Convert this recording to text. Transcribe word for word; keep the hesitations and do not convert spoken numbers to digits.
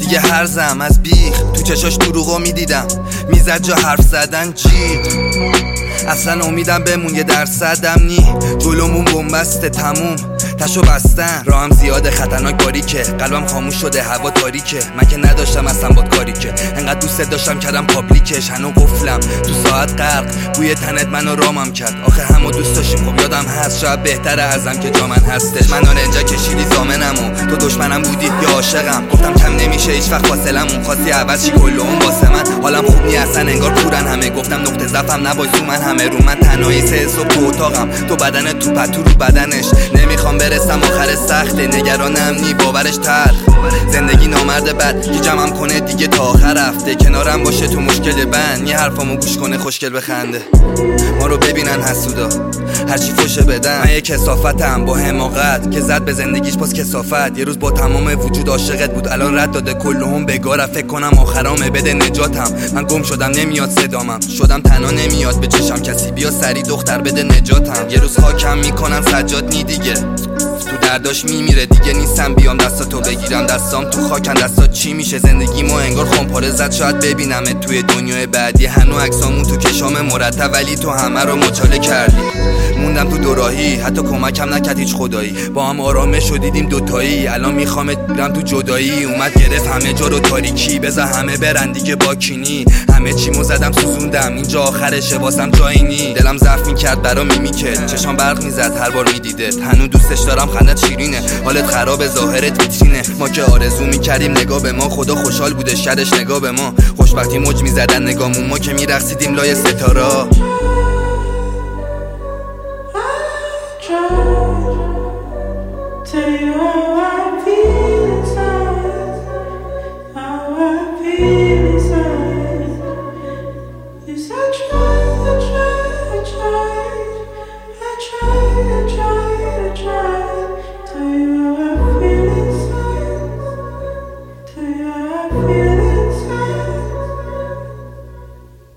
دیگه هرزم از بیخ، تو چشاش دروغو میدیدم، میزد جا حرف زدن جیغ. اصلا امیدم بمون یه درصدم نی، جلومون بنبسته تموم تشو بستن. راهم زیاده خطرناک باریکه، قلبم خاموش شده هوا تاریکه. من که نداشتم اصلا باد کاری که، انقدر دوست داشتم کردم پابلیکش. هنو قفلم تو ساعت غرق، بوی تنت منو رامم کرد. آخه همو دوست داشتیم خب یادم هست، شاید بهتره ازم که جا من هستش. من آنجا کشیدی زامنمو، تو دشمنم بودی یا عاشقم. گفتم کم نمیشه هیچ وقت فاصلمون، خواستی عوض چی کل اون واسه من. حالم خوب نی اصلا انگار کورن همه، گفتم نقطه ضعفم نباش تو من همه. رو من تنهایی سه صبح تو اتاقم، تو بدن تو پتو رو بدنش. نمیخوام برسم آخر سخته، نگرانم نی باورش تلخ. زندگی نامرد بد که جمعم کنه دیگه تا آخر هفته. کنارم باشه تو مشکل بند، یه حرفامو گوش کنه خوشگل بخنده. ما رو ببینن حسودا هرچی فوشه بدن. من یه کثافتم با حماقت که زد به زندگیش باز کثافت. یه روز با تمام وجود عاشقت بود، الان رد داده کلهم بگاره. فکر کنم آخرامه بده نجاتم. من گم شدم نمیاد صدامم، شدم تنها نمیاد به چشم کسی. بیا سری دختر بده نجاتم. یه روز خاکم میکنن سجاد نی دیگه، تو درداش میمیره دیگه. نیستم بیام دستاتو بگیرم، دستام تو خاکن دستات چی میشه. زندگیمو انگار خمپاره زد، شاید ببینمت توی دنیای بعدی. هنو عکسامون تو کشام مرتب، ولی تو همه رو مچاله کردی. موندم تو دوراهی، حتی کمکم نکرد هیچ خدایی. با هم آرامش شدیدیم دوتایی، الان میخوامت برم تو جدایی. اومد گرفت همه جا رو تاریکی، بذار همه برن دیگه با کینی. همه چیمو زدم سوزوندم، اینجا آخرشه واسم جایی نی. دلم ضعف میکرد برا میمیکت، چشام برق میزد هر بار میدیدت. هنو دوستش دارم خندت شیرینه، حالت خراب ظاهرت ویترینه. ما که آرزو میکردیم نگاه به ما، خدا خوشحال بوده شرش نگاه به ما. خوشبختی موج میزدن نگامون، ما که میرقصیدیم لای ستاره. Take